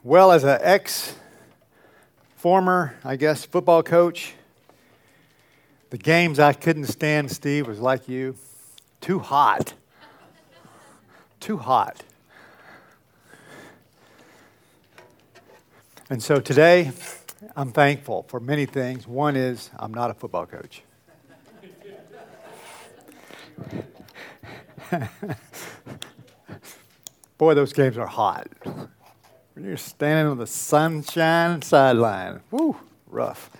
Well, as an ex-former, football coach, the games I couldn't stand, Steve, was like you. Too hot. Too hot. And so today, I'm thankful for many things. One is I'm not a football coach. Boy, those games are hot. When you're standing on the sunshine sideline, woo, rough.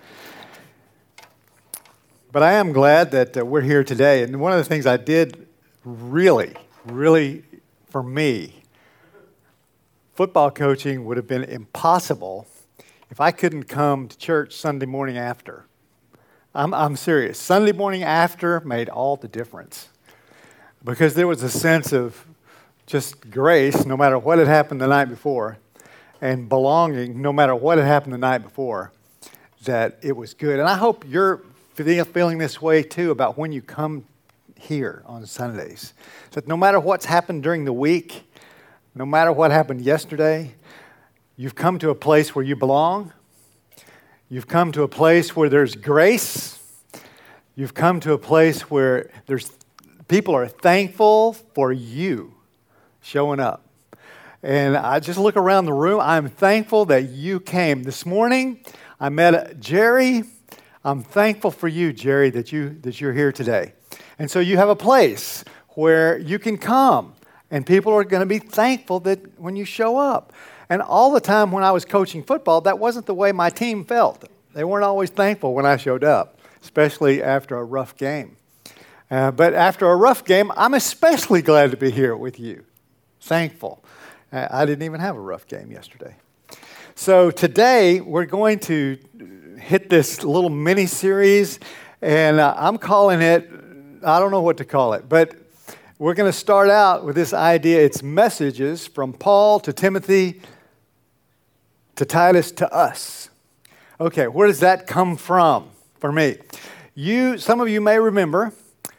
But I am glad that we're here today. And one of the things I did really, for me, football coaching would have been impossible if I couldn't come to church Sunday morning after. I'm serious. Sunday morning after made all the difference. Because there was a sense of just grace, no matter what had happened the night before, and belonging, no matter what had happened the night before, that it was good. And I hope you're feeling this way too about when you come here on Sundays. That no matter what's happened during the week, no matter what happened yesterday, you've come to a place where you belong. You've come to a place where there's grace. You've come to a place where people are thankful for you showing up. And I just look around the room. I'm thankful that you came. This morning, I met Jerry. I'm thankful for you, Jerry, that you're here today. And so you have a place where you can come, and people are going to be thankful that when you show up. And all the time when I was coaching football, that wasn't the way my team felt. They weren't always thankful when I showed up, especially after a rough game. But after a rough game, I'm especially glad to be here with you. Thankful. I didn't even have a rough game yesterday. So today, we're going to hit this little mini-series, and I'm calling it, I don't know what to call it, but we're going to start out with this idea. It's messages from Paul to Timothy to Titus to us. Okay, where does that come from for me? Some of you may remember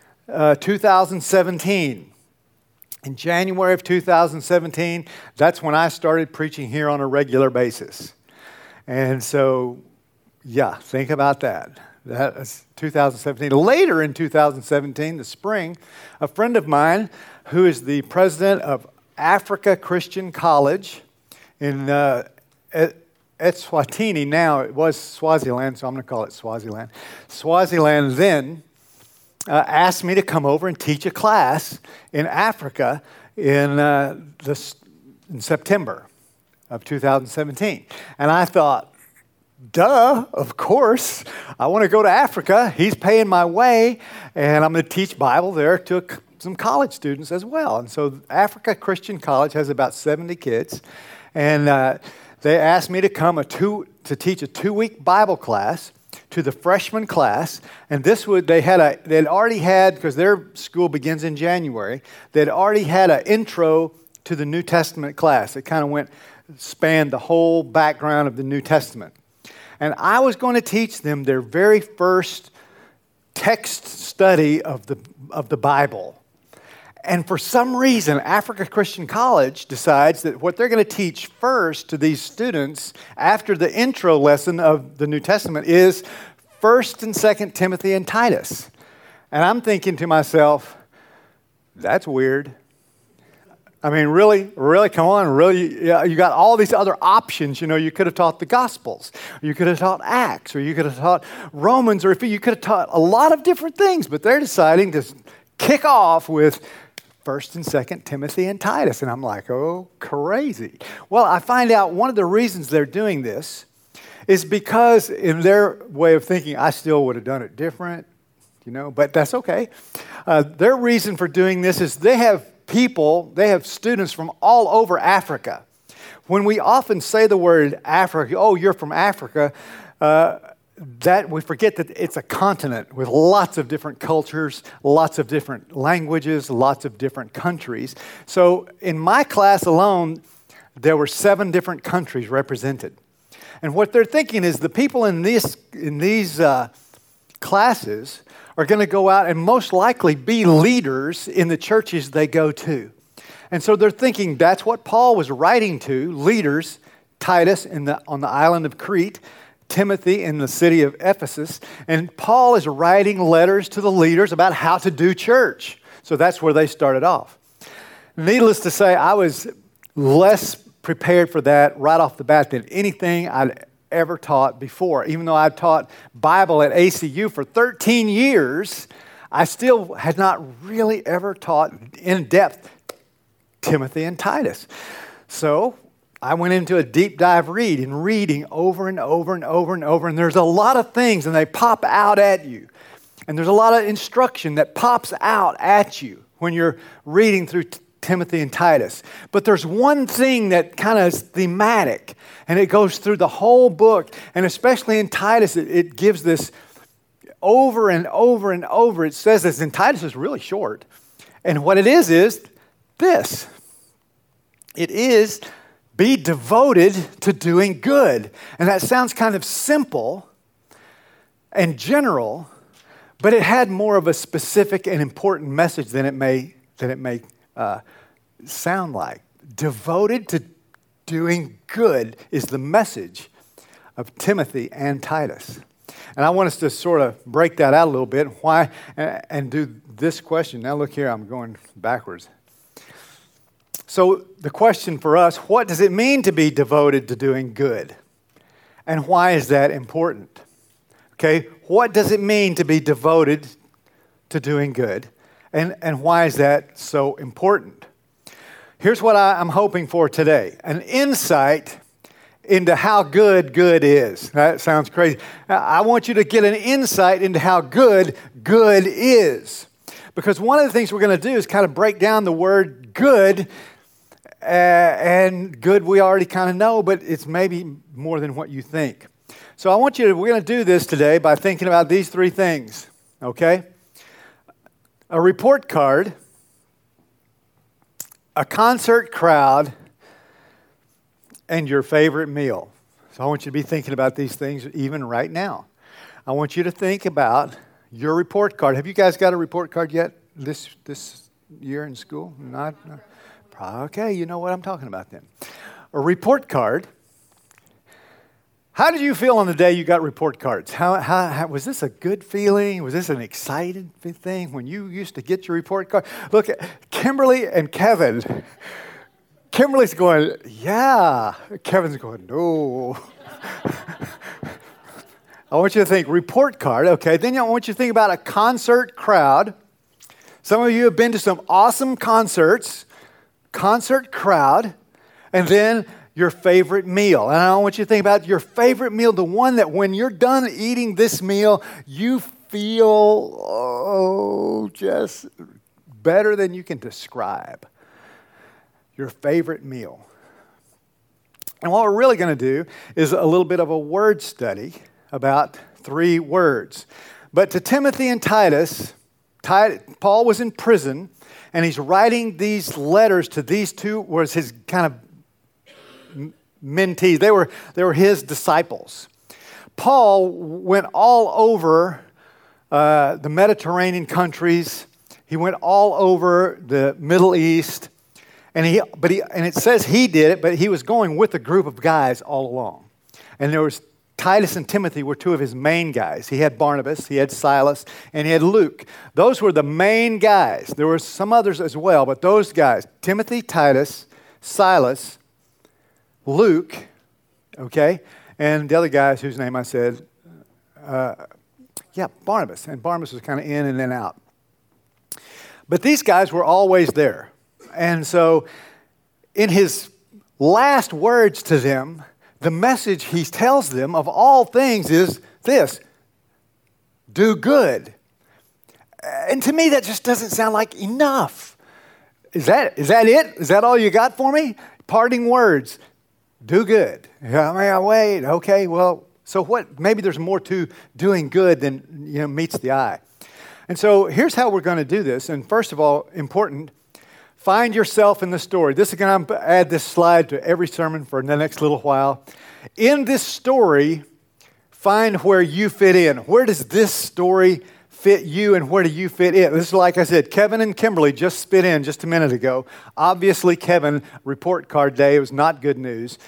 2017. In January of 2017, that's when I started preaching here on a regular basis. And so, yeah, think about that. That was 2017. Later in 2017, the spring, a friend of mine who is the president of Africa Christian College in Eswatini now. It was Swaziland, so I'm going to call it Swaziland. Swaziland then asked me to come over and teach a class in Africa in September of 2017. And I thought, duh, of course. I want to go to Africa. He's paying my way, and I'm going to teach Bible there to some college students as well. And so Africa Christian College has about 70 kids, and they asked me to come to teach a 2-week Bible class to the freshman class, and they'd already had, because their school begins in January, they'd already had an intro to the New Testament class. It kind of spanned the whole background of the New Testament. And I was going to teach them their very first text study of the Bible. And for some reason, Africa Christian College decides that what they're going to teach first to these students after the intro lesson of the New Testament is 1st and 2nd Timothy and Titus. And I'm thinking to myself, that's weird. I mean, really, come on, really, you got all these other options. You could have taught the Gospels, you could have taught Acts, or you could have taught Romans, or you could have taught a lot of different things, but they're deciding to kick off with 1st and 2nd Timothy and Titus. And I'm like, oh, crazy. Well, I find out one of the reasons they're doing this is because in their way of thinking, I still would have done it different, but that's okay. Their reason for doing this is they have students from all over Africa. When we often say the word Africa, oh, you're from Africa, that we forget that it's a continent with lots of different cultures, lots of different languages, lots of different countries. So in my class alone, there were 7 different countries represented. And what they're thinking is the people in these classes are going to go out and most likely be leaders in the churches they go to. And so they're thinking that's what Paul was writing to, leaders Titus on the island of Crete, Timothy in the city of Ephesus, and Paul is writing letters to the leaders about how to do church. So that's where they started off. Needless to say, I was less prepared for that right off the bat than anything I'd ever taught before. Even though I'd taught Bible at ACU for 13 years, I still had not really ever taught in depth Timothy and Titus. So I went into a deep dive reading over and over and over and over, and there's a lot of things, and they pop out at you. And there's a lot of instruction that pops out at you when you're reading through Timothy and Titus. But there's one thing that kind of is thematic, and it goes through the whole book, and especially in Titus, it gives this over and over and over. It says this, and Titus is really short. And what it is this. It is, be devoted to doing good. And that sounds kind of simple and general, but it had more of a specific and important message than it may sound like. Devoted to doing good is the message of Timothy and Titus. And I want us to sort of break that out a little bit. Why? And do this question. Now look here, I'm going backwards. So the question for us, what does it mean to be devoted to doing good? And why is that important? Okay, what does it mean to be devoted to doing good? And why is that so important? Here's what I'm hoping for today. An insight into how good is. That sounds crazy. I want you to get an insight into how good is. Because one of the things we're going to do is kind of break down the word good. And good we already kind of know, but it's maybe more than what you think. So we're going to do this today by thinking about these three things, okay? A report card, a concert crowd, and your favorite meal. So I want you to be thinking about these things even right now. I want you to think about your report card. Have you guys got a report card yet this year in school? Not? Okay, you know what I'm talking about then. A report card. How did you feel on the day you got report cards? How was this a good feeling? Was this an excited thing when you used to get your report card? Look, Kimberly and Kevin. Kimberly's going, yeah. Kevin's going, no. I want you to think report card, okay. Then I want you to think about a concert crowd. Some of you have been to some awesome concerts. Concert crowd, and then your favorite meal. And I want you to think about your favorite meal, the one that when you're done eating this meal, you feel, just better than you can describe. Your favorite meal. And what we're really going to do is a little bit of a word study about 3 words. But to Timothy and Titus, Paul was in prison, and he's writing these letters to these two, was his kind of mentees. They were his disciples. Paul went all over the Mediterranean countries. He went all over the Middle East, and it says he did it, but he was going with a group of guys all along. And there was Titus and Timothy were 2 of his main guys. He had Barnabas, he had Silas, and he had Luke. Those were the main guys. There were some others as well, but those guys, Timothy, Titus, Silas, Luke, okay, and the other guys whose name I said, Barnabas. And Barnabas was kind of in and then out. But these guys were always there. And so in his last words to them, the message he tells them of all things is this: do good. And to me, that just doesn't sound like enough. Is that it? Is that all you got for me? Parting words. Do good. Wait, okay, well, so what? Maybe there's more to doing good than meets the eye. And so here's how we're going to do this. And first of all, important, find yourself in the story. This is going to add this slide to every sermon for the next little while. In this story, find where you fit in. Where does this story fit you and where do you fit in? This is like I said, Kevin and Kimberly just fit in just a minute ago. Obviously, Kevin, report card day, it was not good news.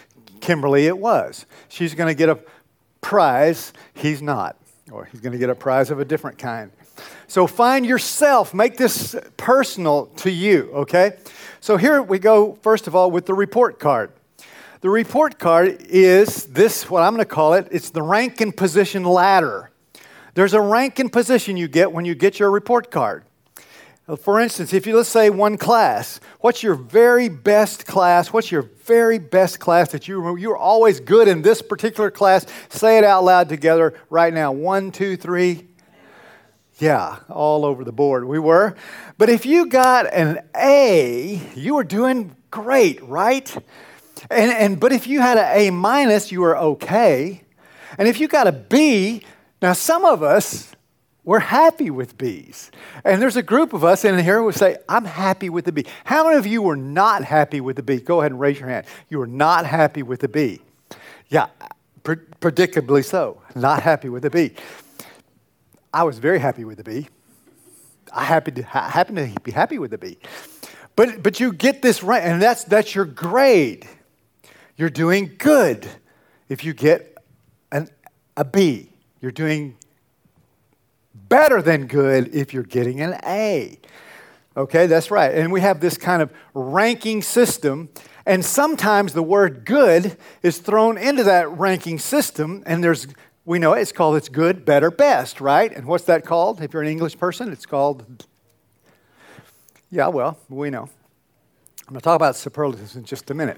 Kimberly it was. She's going to get a prize. He's not. Or he's going to get a prize of a different kind. So find yourself. Make this personal to you, okay? So here we go, first of all, with the report card. The report card is this, what I'm going to call it, it's the rank and position ladder. There's a rank and position you get when you get your report card. For instance, if you, let's say, one class, what's your very best class? What's your very best class that you're always good in this particular class? Say it out loud together right now. 1, 2, 3. Yeah, all over the board we were. But if you got an A, you were doing great, right? But if you had an A minus, you were okay. And if you got a B, now some of us, we're happy with B's. And there's a group of us in here who say, I'm happy with the B. How many of you were not happy with the B? Go ahead and raise your hand. You were not happy with the B. Yeah, predictably so. Not happy with the B. I was very happy with the B. I happen to be happy with the B. But you get this rank, and that's your grade. You're doing good if you get a B. You're doing better than good if you're getting an A. Okay, that's right. And we have this kind of ranking system, and sometimes the word good is thrown into that ranking system, and we know it's good, better, best, right? And what's that called? If you're an English person, it's called, yeah, well, we know. I'm going to talk about superlatives in just a minute.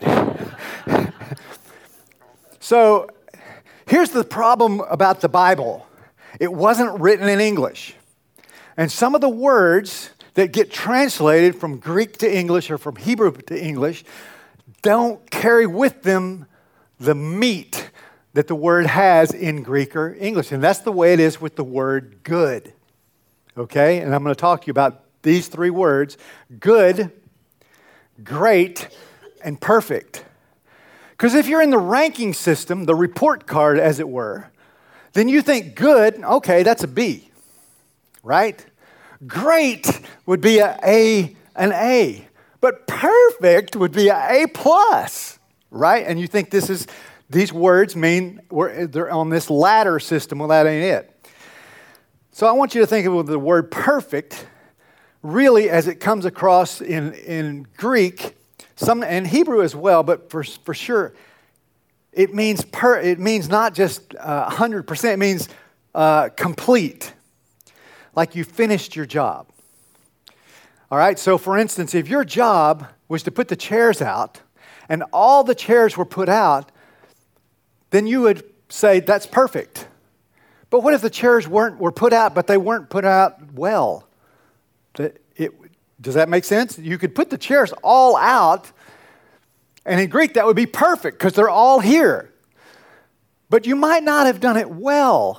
So here's the problem about the Bible. It wasn't written in English. And some of the words that get translated from Greek to English or from Hebrew to English don't carry with them the meat that the word has in Greek or English. And that's the way it is with the word good. Okay? And I'm going to talk to you about these three words: good, great, and perfect. Because if you're in the ranking system, the report card, as it were, then you think good, okay, that's a B, right? Great would be an A. But perfect would be an A plus, right? And you think these words mean they're on this ladder system. Well, that ain't it. So I want you to think of the word perfect really as it comes across in Greek, and Hebrew as well, but for sure, it means not just 100%, it means complete, like you finished your job. All right, so for instance, if your job was to put the chairs out and all the chairs were put out, then you would say that's perfect. But what if the chairs were put out, but they weren't put out well? Does that make sense? You could put the chairs all out, and in Greek that would be perfect because they're all here. But you might not have done it well.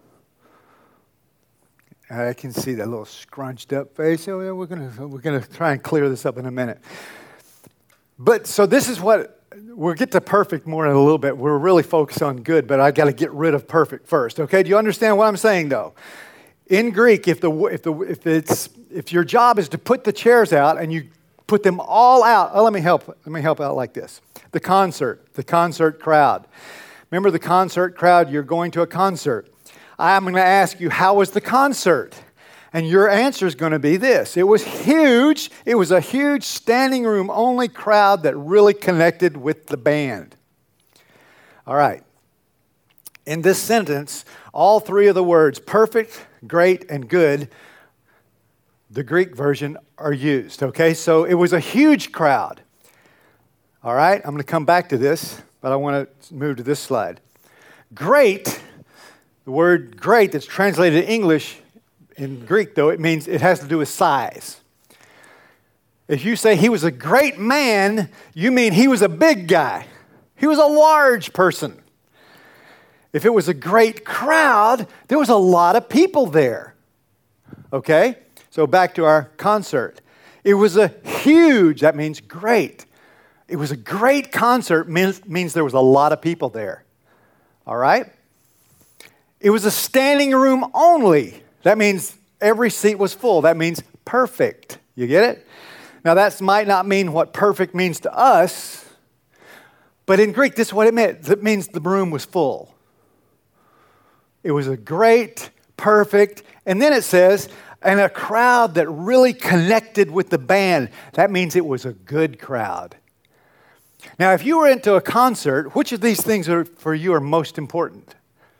I can see that little scrunched up face. Oh, yeah, we're gonna try and clear this up in a minute. But so this is what we'll get to perfect more in a little bit. We're really focused on good, but I got to get rid of perfect first. Okay? Do you understand what I'm saying, though? In Greek, if your job is to put the chairs out and you put them all out, let me help out like this. The concert crowd. Remember the concert crowd? You're going to a concert. I'm going to ask you, how was the concert? And your answer is going to be this: it was huge. It was a huge standing room only crowd that really connected with the band. All right. In this sentence, all three of the words perfect, great, and good, the Greek version, are used. Okay, so it was a huge crowd. All right, I'm going to come back to this, but I want to move to this slide. Great, the word great that's translated in English, in Greek though, it has to do with size. If you say he was a great man, you mean he was a big guy. He was a large person. If it was a great crowd, there was a lot of people there. Okay? So back to our concert. It was a huge, that means great. It was a great concert, means there was a lot of people there. All right? It was a standing room only. That means every seat was full. That means perfect. You get it? Now that might not mean what perfect means to us, But in Greek, this is what it meant. It means the room was full. It was a great, perfect, and then it says, and a crowd that really connected with the band. That means it was a good crowd. Now, if you were into a concert, which of these things are for you are most important?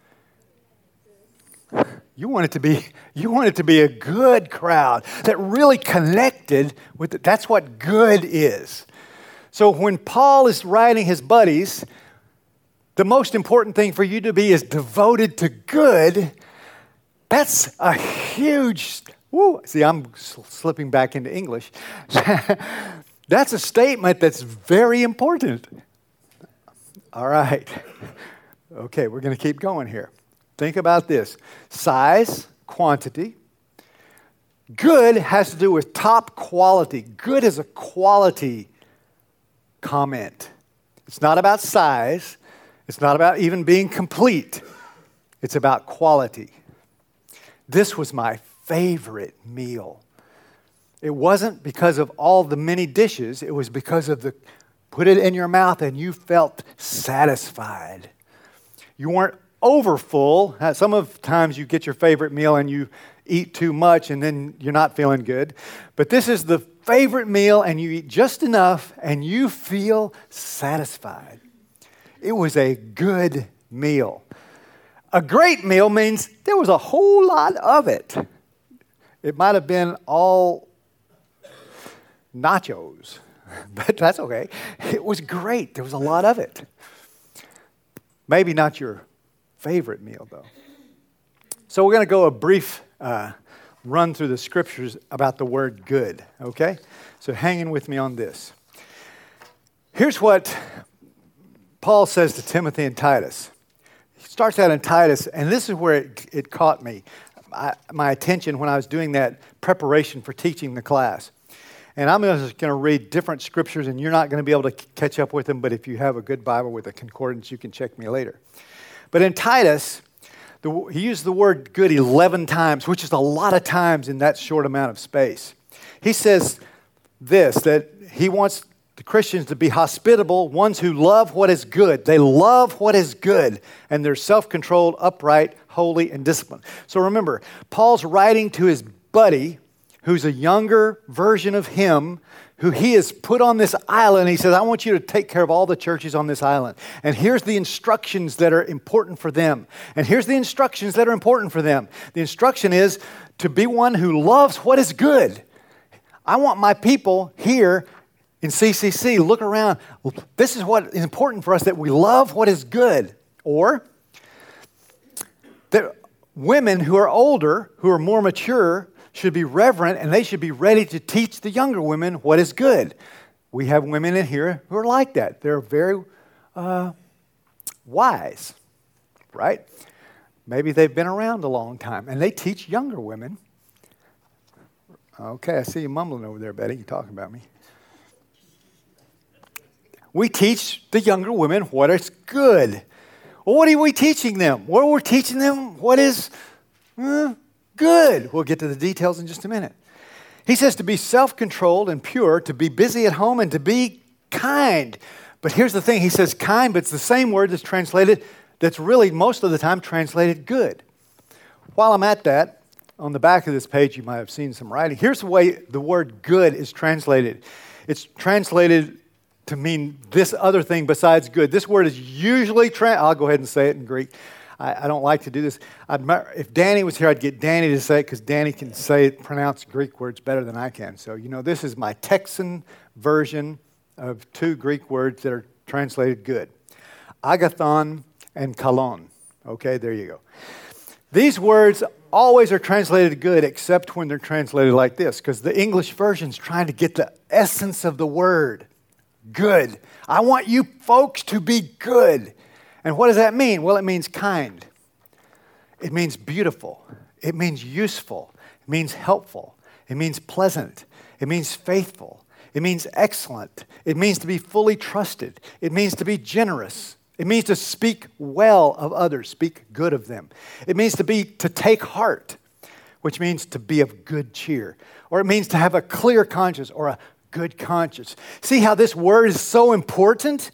You want it to be a good crowd that really connected with it. That's what good is. So when Paul is writing his buddies, the most important thing for you to be is devoted to good. That's a huge, see, I'm slipping back into English. That's a statement that's very important. All right. Okay, we're going to keep going here. Think about this. Size, quantity. Good has to do with top quality. Good is a quality comment. It's not about size. It's not about even being complete. It's about quality. This was my favorite meal. It wasn't because of all the many dishes. It was because of put it in your mouth and you felt satisfied. You weren't overfull. Some of times you get your favorite meal and you eat too much and then you're not feeling good. But this is the favorite meal and you eat just enough and you feel satisfied. It was a good meal. A great meal means there was a whole lot of it. It might have been all nachos, but that's okay. It was great. There was a lot of it. Maybe not your favorite meal, though. So we're going to go a brief run through the scriptures about the word good, okay? So hang in with me on this. Here's what Paul says to Timothy and Titus. He starts out in Titus, and this is where it caught me, my attention when I was doing that preparation for teaching the class. And I'm just going to read different scriptures, and you're not going to be able to catch up with them, but if you have a good Bible with a concordance, you can check me later. But in Titus, he used the word good 11 times, which is a lot of times in that short amount of space. He says this, that he wants the Christians to be hospitable, ones who love what is good. They love what is good, and they're self-controlled, upright, holy, and disciplined. So remember, Paul's writing to his buddy, who's a younger version of him, who he has put on this island. He says, I want you to take care of all the churches on this island. And here's the instructions that are important for them. And here's the instructions that are important for them. The instruction is to be one who loves what is good. I want my people here in CCC, look around. This is what is important for us, that we love what is good. Or that women who are older, who are more mature, should be reverent, and they should be ready to teach the younger women what is good. We have women in here who are like that. They're very wise, right? Maybe they've been around a long time, and they teach younger women. Okay, I see you mumbling over there, Betty. You're talking about me. We teach the younger women what is good. Well, what are we teaching them? Well, we're teaching them what is good. We'll get to the details in just a minute. He says to be self-controlled and pure, to be busy at home, and to be kind. But here's the thing. He says kind, but it's the same word that's really most of the time translated good. While I'm at that, on the back of this page, you might have seen some writing. Here's the way the word good is translated. It's translated to mean this other thing besides good. This word is usually, I'll go ahead and say it in Greek. I don't like to do this. If Danny was here, I'd get Danny to say it because Danny can pronounce Greek words better than I can. So, this is my Texan version of two Greek words that are translated good. Agathon and kalon. Okay, there you go. These words always are translated good except when they're translated like this, because the English version's trying to get the essence of the word. Good. I want you folks to be good. And what does that mean? Well, it means kind. It means beautiful. It means useful. It means helpful. It means pleasant. It means faithful. It means excellent. It means to be fully trusted. It means to be generous. It means to speak well of others, speak good of them. It means to take heart, which means to be of good cheer. Or it means to have a clear conscience or a good conscience. See how this word is so important?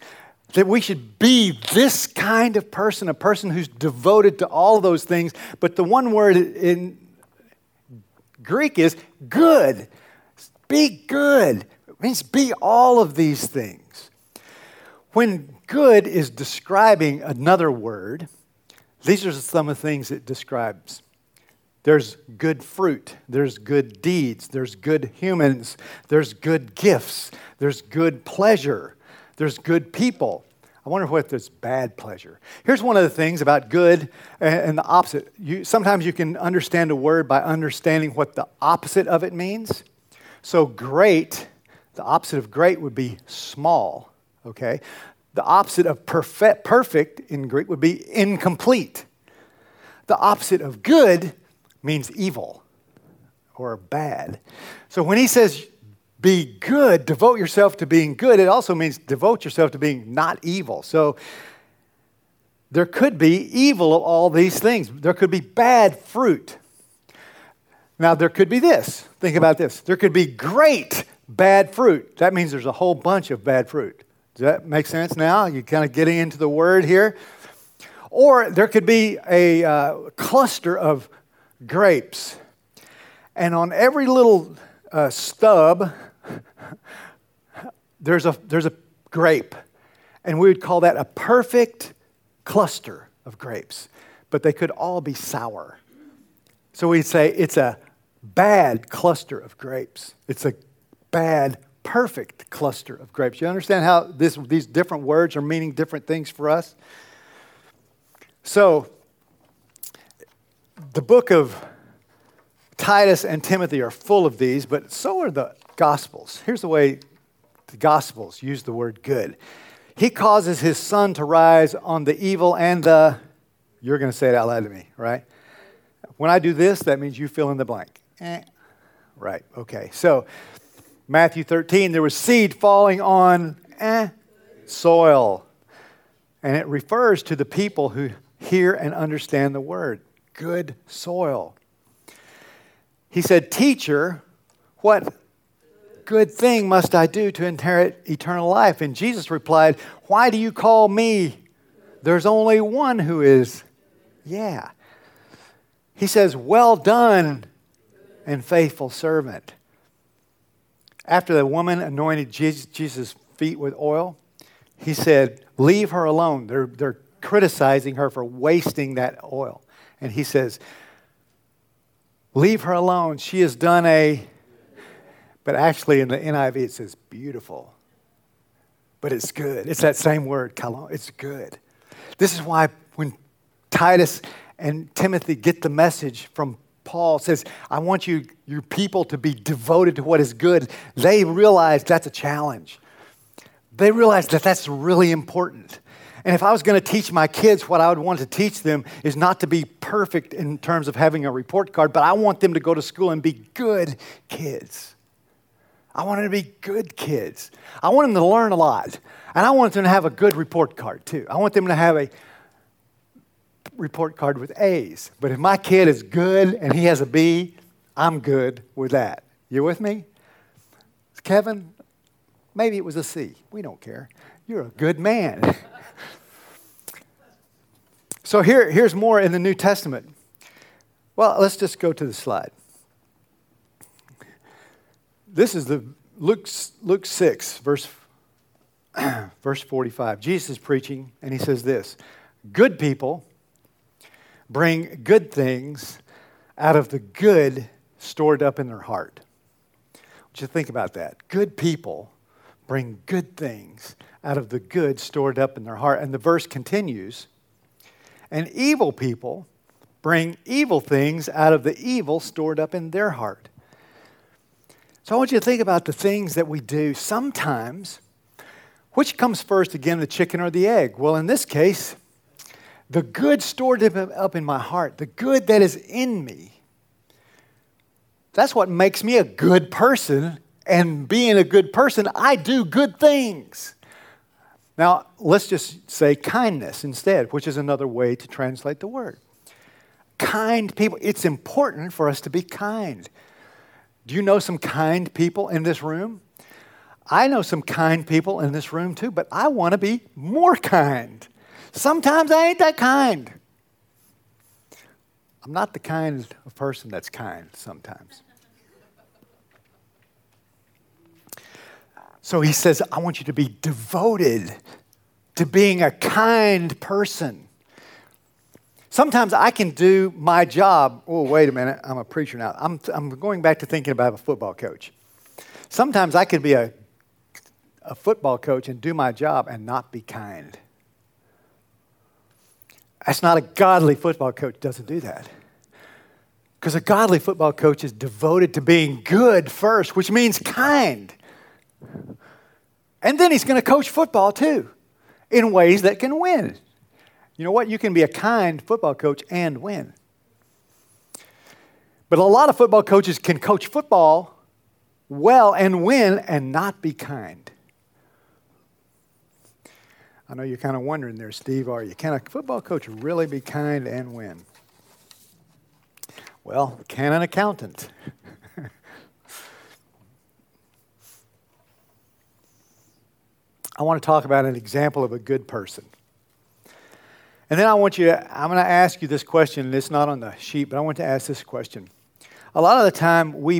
that we should be this kind of person, a person who's devoted to all those things. But the one word in Greek is good. Be good. It means be all of these things. When good is describing another word, these are some of the things it describes. There's good fruit, there's good deeds, there's good humans, there's good gifts, there's good pleasure, there's good people. I wonder what there's bad pleasure. Here's one of the things about good and the opposite. Sometimes you can understand a word by understanding what the opposite of it means. So great, the opposite of great would be small, okay? The opposite of perfect in Greek would be incomplete. The opposite of good means evil or bad. So when he says be good, devote yourself to being good, it also means devote yourself to being not evil. So there could be evil of all these things. There could be bad fruit. Now there could be this. Think about this. There could be great bad fruit. That means there's a whole bunch of bad fruit. Does that make sense now? You're kind of getting into the word here. Or there could be a cluster of grapes. And on every little stub, there's a grape. And we would call that a perfect cluster of grapes. But they could all be sour. So we'd say it's a bad cluster of grapes. It's a bad, perfect cluster of grapes. You understand how these different words are meaning different things for us? So, the book of Titus and Timothy are full of these, but so are the Gospels. Here's the way the Gospels use the word good. He causes his sun to rise on the evil and the, you're going to say it out loud to me, right? When I do this, that means you fill in the blank. Right, okay. So, Matthew 13, there was seed falling on soil. And it refers to the people who hear and understand the word. Good soil. He said, teacher, what good thing must I do to inherit eternal life? And Jesus replied, why do you call me? There's only one who is, yeah. He says, well done and faithful servant. After the woman anointed Jesus' feet with oil, he said, leave her alone. They're criticizing her for wasting that oil. And he says, leave her alone. She has done but actually in the NIV it says beautiful. But it's good. It's that same word, kalon. It's good. This is why when Titus and Timothy get the message from Paul, says, I want your people to be devoted to what is good. They realize that's a challenge. They realize that that's really important. And if I was going to teach my kids, what I would want to teach them is not to be perfect in terms of having a report card, but I want them to go to school and be good kids. I want them to be good kids. I want them to learn a lot. And I want them to have a good report card too. I want them to have a report card with A's. But if my kid is good and he has a B, I'm good with that. You with me? Kevin, maybe it was a C. We don't care. You're a good man. So here's more in the New Testament. Well, let's just go to the slide. This is the Luke 6, verse 45. Jesus is preaching, and he says this, good people bring good things out of the good stored up in their heart. I want you to think about that. Good people bring good things out of the good stored up in their heart. And the verse continues, and evil people bring evil things out of the evil stored up in their heart. So I want you to think about the things that we do sometimes. Which comes first again, the chicken or the egg? Well, in this case, the good stored up in my heart, the good that is in me, that's what makes me a good person. And being a good person, I do good things. Now, let's just say kindness instead, which is another way to translate the word. Kind people. It's important for us to be kind. Do you know some kind people in this room? I know some kind people in this room too, but I want to be more kind. Sometimes I ain't that kind. I'm not the kind of person that's kind sometimes. So he says, I want you to be devoted to being a kind person. Sometimes I can do my job. Oh, wait a minute. I'm a preacher now. I'm going back to thinking about a football coach. Sometimes I could be a football coach and do my job and not be kind. That's not a godly football coach doesn't do that. Because a godly football coach is devoted to being good first, which means kind. And then he's going to coach football too, in ways that can win. You know what? You can be a kind football coach and win. But a lot of football coaches can coach football well and win and not be kind. I know you're kind of wondering there, Steve, are you? Can a football coach really be kind and win? Well, can an accountant? I want to talk about an example of a good person. And then I'm going to ask you this question, and it's not on the sheet, but I want to ask this question. A lot of the time we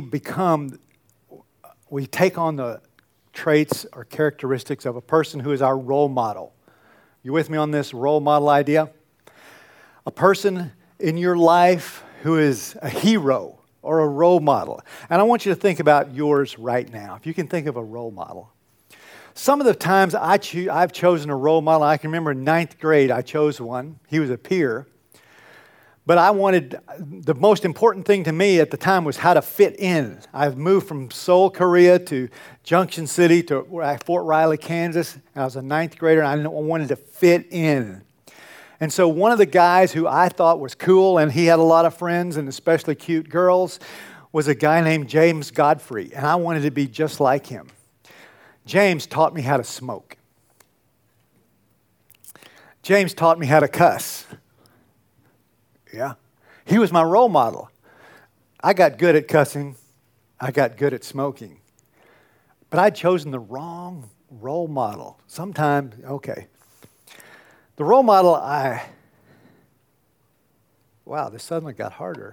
take on the traits or characteristics of a person who is our role model. You with me on this role model idea? A person in your life who is a hero or a role model. And I want you to think about yours right now. If you can think of a role model. Some of the times I've chosen a role model. I can remember in 9th grade I chose one. He was a peer. But the most important thing to me at the time was how to fit in. I've moved from Seoul, Korea to Junction City to Fort Riley, Kansas. I was a 9th grader and I wanted to fit in. And so one of the guys who I thought was cool, and he had a lot of friends and especially cute girls, was a guy named James Godfrey. And I wanted to be just like him. James taught me how to smoke. James taught me how to cuss. Yeah. He was my role model. I got good at cussing. I got good at smoking. But I'd chosen the wrong role model. Sometimes, okay. The role model wow, this suddenly got harder.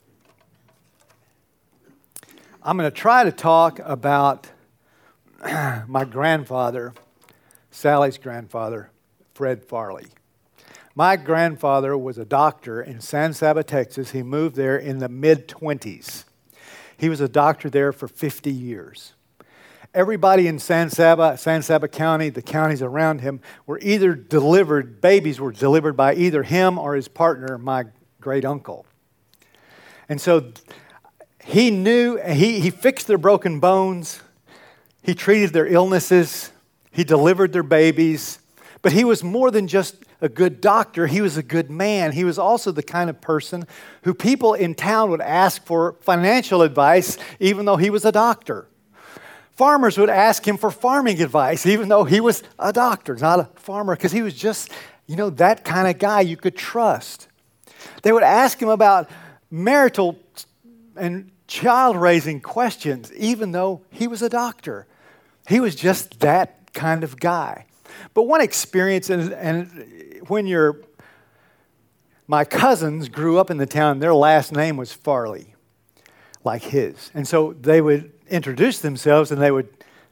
I'm going to try to talk about my grandfather, Sally's grandfather, Fred Farley. My grandfather was a doctor in San Saba, Texas. He moved there in the mid-20s. He was a doctor there for 50 years. Everybody in San Saba County, the counties around him, babies were delivered by either him or his partner, my great uncle. And so he knew, he fixed their broken bones. He treated their illnesses. He delivered their babies. But he was more than just a good doctor. He was a good man. He was also the kind of person who people in town would ask for financial advice, even though he was a doctor. Farmers would ask him for farming advice, even though he was a doctor, not a farmer, because he was just, that kind of guy you could trust. They would ask him about marital and child-raising questions, even though he was a doctor. He was just that kind of guy. But one experience, and when my cousins grew up in the town, their last name was Farley, like his. And so they would introduce themselves, and you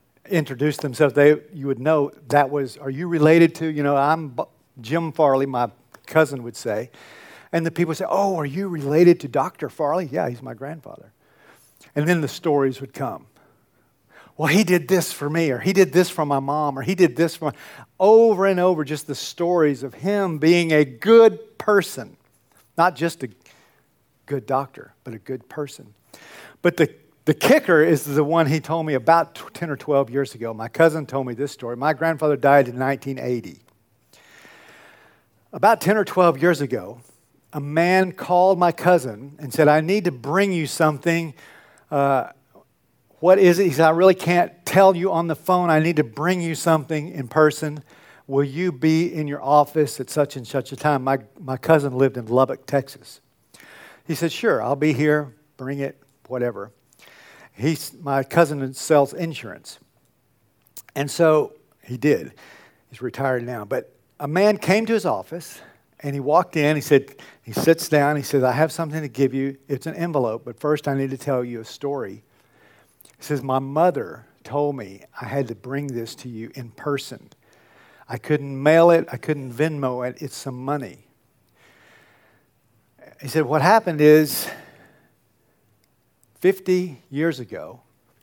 would know that was, are you related to, I'm Jim Farley, my cousin would say. And the people would say, oh, are you related to Dr. Farley? Yeah, he's my grandfather. And then the stories would come. Well, he did this for me, or he did this for my mom, or he did this for over and over, just the stories of him being a good person. Not just a good doctor, but a good person. But the kicker is the one he told me about 10 or 12 years ago. My cousin told me this story. My grandfather died in 1980. About 10 or 12 years ago, a man called my cousin and said, I need to bring you something. What is it? He said, I really can't tell you on the phone. I need to bring you something in person. Will you be in your office at such and such a time? My cousin lived in Lubbock, Texas. He said, sure, I'll be here. Bring it, whatever. My cousin sells insurance. And so he did. He's retired now. But a man came to his office, and he walked in. He sits down. He says, I have something to give you. It's an envelope, but first I need to tell you a story. He says, my mother told me I had to bring this to you in person. I couldn't mail it. I couldn't Venmo it. It's some money. He said, what happened is 50 years ago,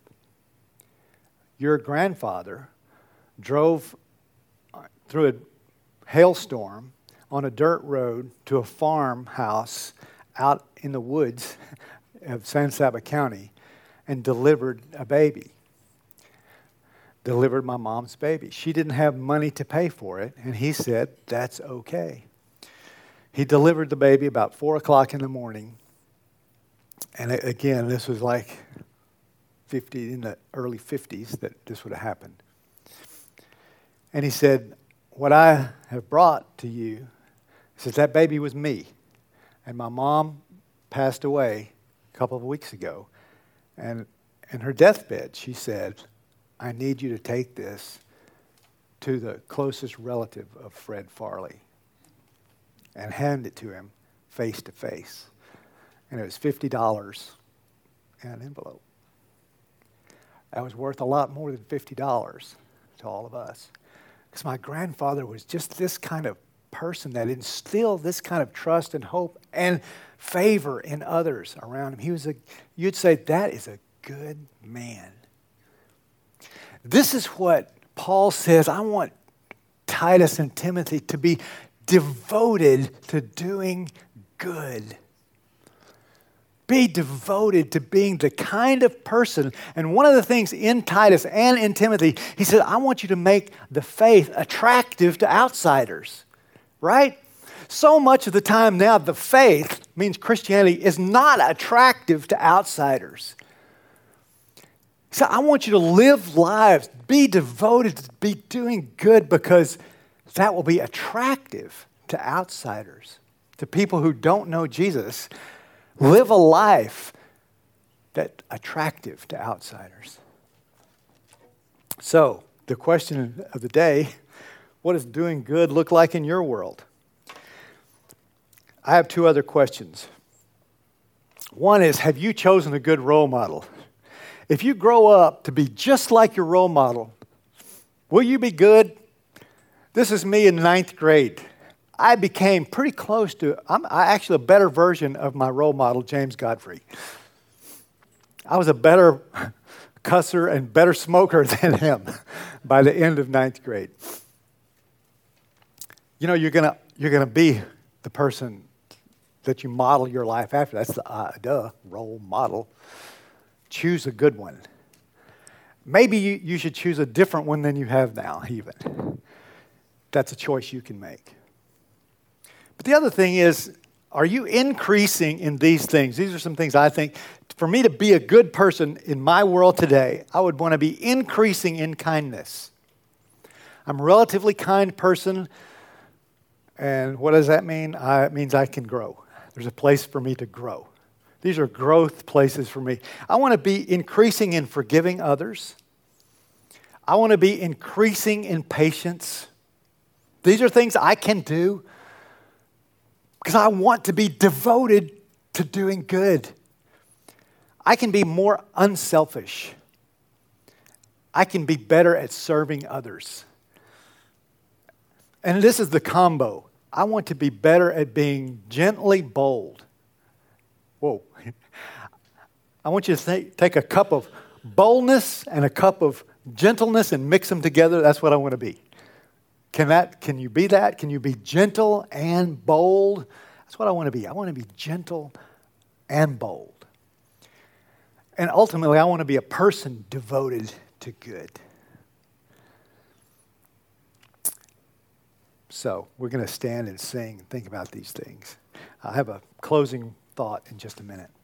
your grandfather drove through a hailstorm on a dirt road to a farmhouse out in the woods of San Saba County and delivered a baby. Delivered my mom's baby. She didn't have money to pay for it, and he said, that's okay. He delivered the baby about 4 o'clock in the morning. And again, this was like in the early 50s that this would have happened. And he said, what I have brought to you, he says, that baby was me. And my mom passed away a couple of weeks ago. And in her deathbed, she said, I need you to take this to the closest relative of Fred Farley and hand it to him face to face. And it was $50 in an envelope. That was worth a lot more than $50 to all of us. Because my grandfather was just this kind of person that instilled this kind of trust and hope and favor in others around him. You'd say, that is a good man. This is what Paul says. I want Titus and Timothy to be devoted to doing good. Be devoted to being the kind of person. And one of the things in Titus and in Timothy, he said, I want you to make the faith attractive to outsiders. Right? So much of the time now, the faith means Christianity is not attractive to outsiders. So I want you to live lives, be devoted to be doing good, because that will be attractive to outsiders, to people who don't know Jesus. Live a life that's attractive to outsiders. So the question of the day, what does doing good look like in your world? I have two other questions. One is, have you chosen a good role model? If you grow up to be just like your role model, will you be good? This is me in 9th grade. I became pretty close to, I'm actually a better version of my role model, James Godfrey. I was a better cusser and better smoker than him by the end of 9th grade. You know, you're gonna be the person that you model your life after. That's the role model. Choose a good one. Maybe you should choose a different one than you have now, even. That's a choice you can make. But the other thing is, are you increasing in these things? These are some things I think, for me to be a good person in my world today, I would want to be increasing in kindness. I'm a relatively kind person, and what does that mean? It means I can grow. There's a place for me to grow. These are growth places for me. I want to be increasing in forgiving others. I want to be increasing in patience. These are things I can do because I want to be devoted to doing good. I can be more unselfish. I can be better at serving others. And this is the combo. I want to be better at being gently bold. Whoa. I want you to take a cup of boldness and a cup of gentleness and mix them together. That's what I want to be. Can you be that? Can you be gentle and bold? That's what I want to be. I want to be gentle and bold. And ultimately, I want to be a person devoted to good. So we're going to stand and sing and think about these things. I'll have a closing thought in just a minute.